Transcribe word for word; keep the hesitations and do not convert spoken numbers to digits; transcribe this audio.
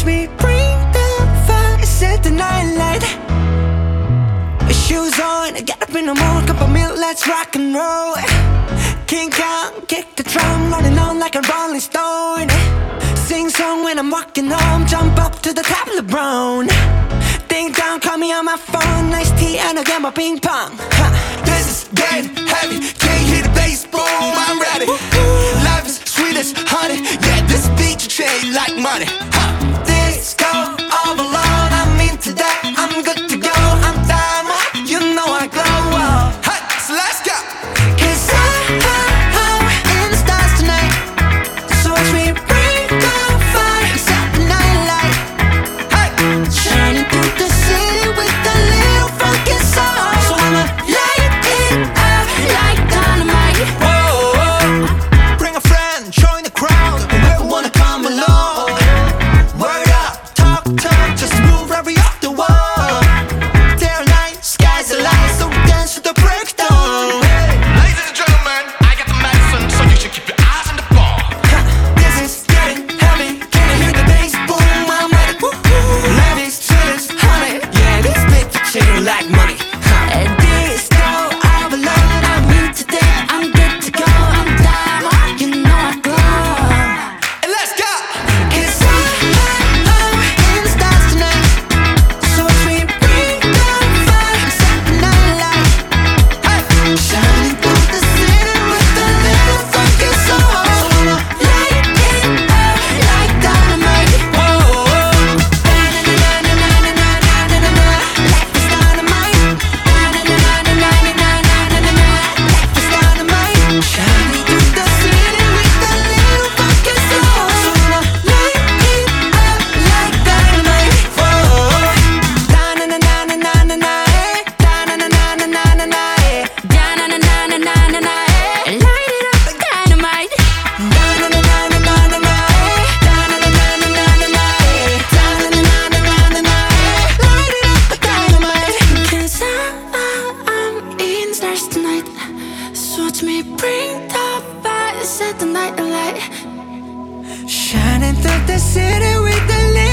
watch me bring the fire, set the night light. Shoes on, get up in the morning, cup of milk, let's rock and roll. King Kong, kick the drum, rolling on like a rolling stone. Sing song when I'm walking home, jump up to the top of the brown. Ding dong, call me on my phone, nice tea and I'll get my ping pong. Ha. This is getting heavy, can't hear the bass, boom, I'm ready. Life is sweet as honey, yeah, this beat you trade like money. Ha. Disco overload, I'm into that, I'm good to go. I'm diamond, you know I glow. Hey, so let's go. Cause I, I, I'm in the stars tonight. So watch me bring the fire, set the night light. Hey, Shining through the city with a little funky soul. So I'ma light it up like dynamite. whoa, bring a friend, join the crowd, whoever wanna come along. Word up, talk, talk, just move right off the wall. Day or night, sky's the light, so we dance to the breakdown. Ladies and gentlemen, I got the medicine, so you should keep your eyes on the ball. This is getting heavy, can you hear the bass boom? I'm ready. Life is sweet as honey, yeah, this beat you chicken like money. Disco overload, I'm into that, I'm good to go. I'm diamond, you know I glow. And let's go. Cause I, I, I'm in the stars tonight. So watch me bring the fire, set the night light. Hey, Shining through the city with a little funky soul. So I'ma light it up like dynamite. whoa, Na-na-na-na-na-na-na-na-na-na. Life is dynamite. Na-na-na-na-na-na-na-na-na. Life is dynamite. Shining through the city with a little funky soul. So I'ma light it up like dynamite. Da-na-na-na-na-na-na, eh. Da-na-na-na-na-na-na, eh. Da-na-na-na-na-na-na, eh. Light it up like dynamite. Da-na-na-na-na-na-na, eh. Da-na-na-na-na-na-na, eh. Da-na-na-na-na-na-na, eh. Light it up like dynamite. 'Cause I'm, I'm in the stars tonight. So watch me bring the fire, set the night alight. Shining through the city with the